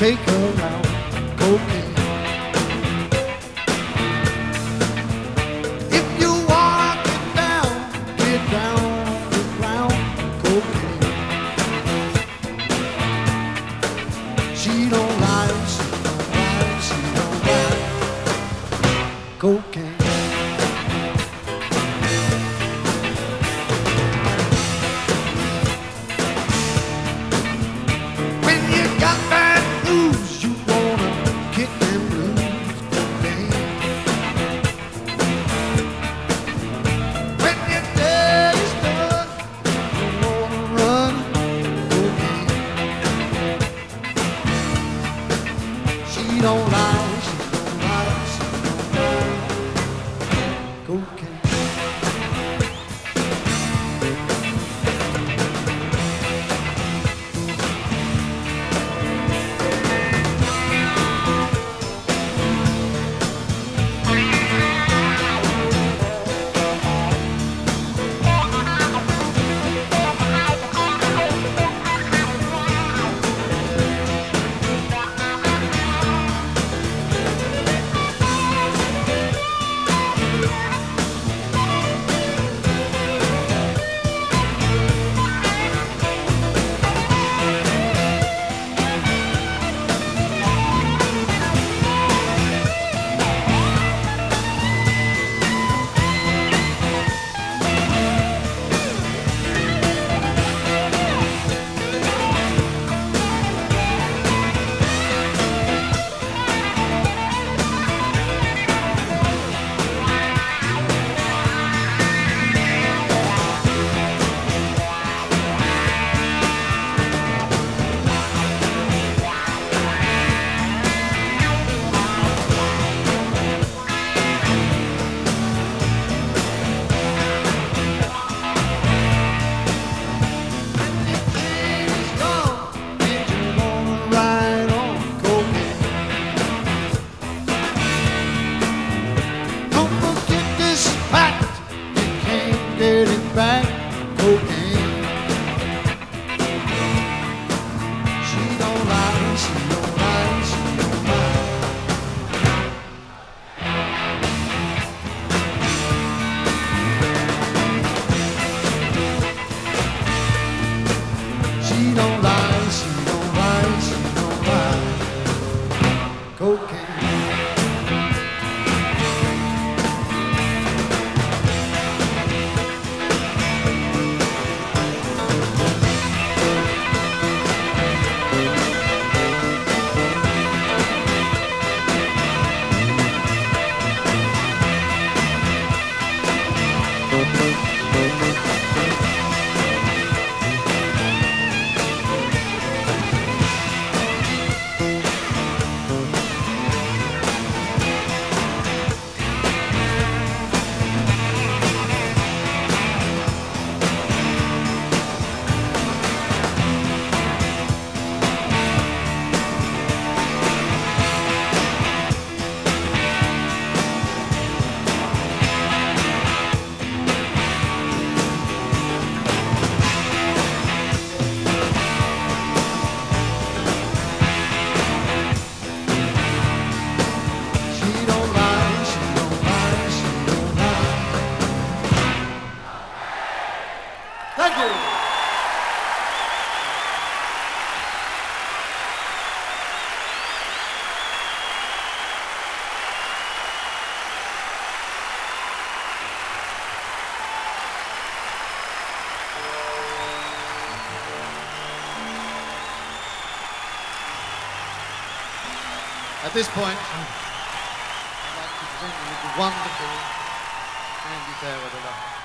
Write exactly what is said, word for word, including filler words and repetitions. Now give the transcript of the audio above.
take her out cocaine. If you want to get down, get down on the ground, cocaine. She don't lie, she don't lie, she don't lie, cocaine. She don't lie, she don't lie, she don't lie, cocaine. Getting back, cocaine. She don't lie, she don't lie, she don't lie. She don't lie, she don't lie, she don't lie, cocaine. Thank you. At this point, I'd like to present you with the wonderful Andy Fairweather.